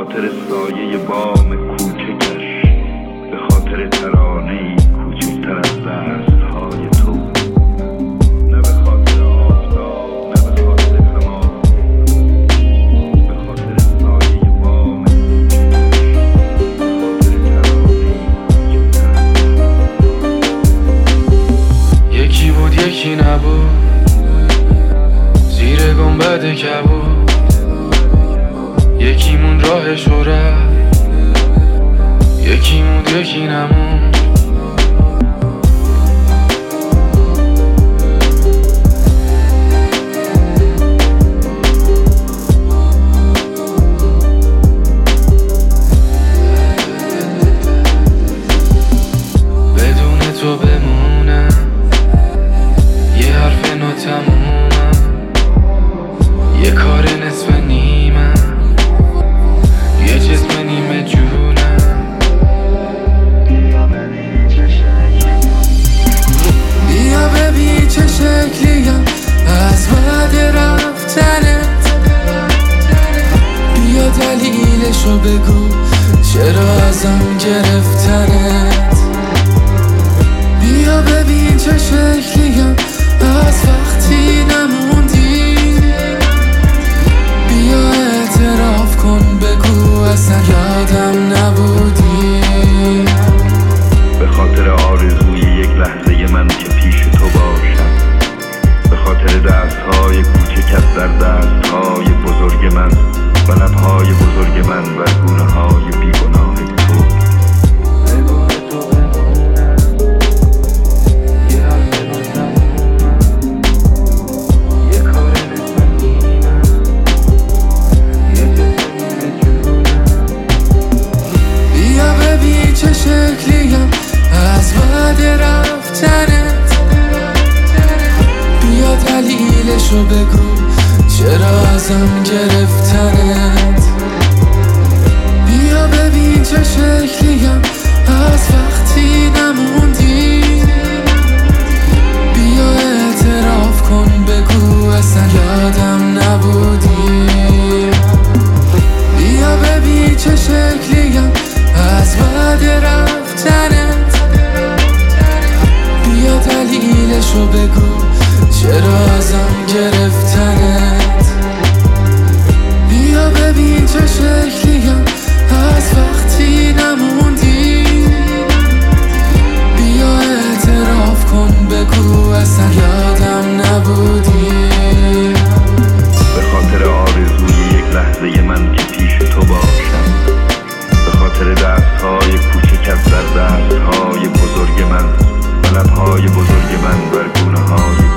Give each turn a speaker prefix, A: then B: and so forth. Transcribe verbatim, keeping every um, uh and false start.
A: خاطر سایه بام کوچکش، به خاطر ترانه‌ای کوچکتر از دست‌های تو، نه به خاطر آفتاب نه به خاطر خمار، به خاطر سایه بام کوچکش، به خاطر ترانه‌ای کوچکتر از.
B: یکی بود یکی نبود، زیر گنبد کبود، یکی مون راهش رو رفت، یکی موند یکی نموند. بدون تو بمونم، یه حرف نو تمومم، یه کار نصف نیمم، یه جسم نیمه جونم. بیا ببین چه شکلیم از بعد رفتنت، بیا دلیلشو بگو چرا ازم گرفتنت، بیا ببین چه شکلیم از وقتی نموندی، بیا اعتراف کن بگو اصلا یادم نبودی.
A: به خاطر آرزوی یک لحظه من که پیش تو باشم، به خاطر دستهای کوچکت در دستهای بزرگ من و لبهای بزرگ من و گونه‌های بیگناه تو.
B: چه شکلیم از بعد رفتنت، بیا دلیلشو بگو چرا ازم گرفتنت، بیا ببین چه شکلیم از وقتی نموندی، بیا اعتراف کن بگو اصلا یادم نبودی، بیا ببین چه شکلیم از بعد رفتنت، بیا دلیلشو بگو چرا ازم گرفتنت، بیا ببین چه شکلیم از وقتی نموندی، بیا اعتراف کن بگو اصلا یادم نبودی.
A: به خاطر آرزوی یک لحظه من که پیش تو باشم، به خاطر دستهای کوچکت در دستهای بزرگ من و لبهای بزرگ من بر گونه‌های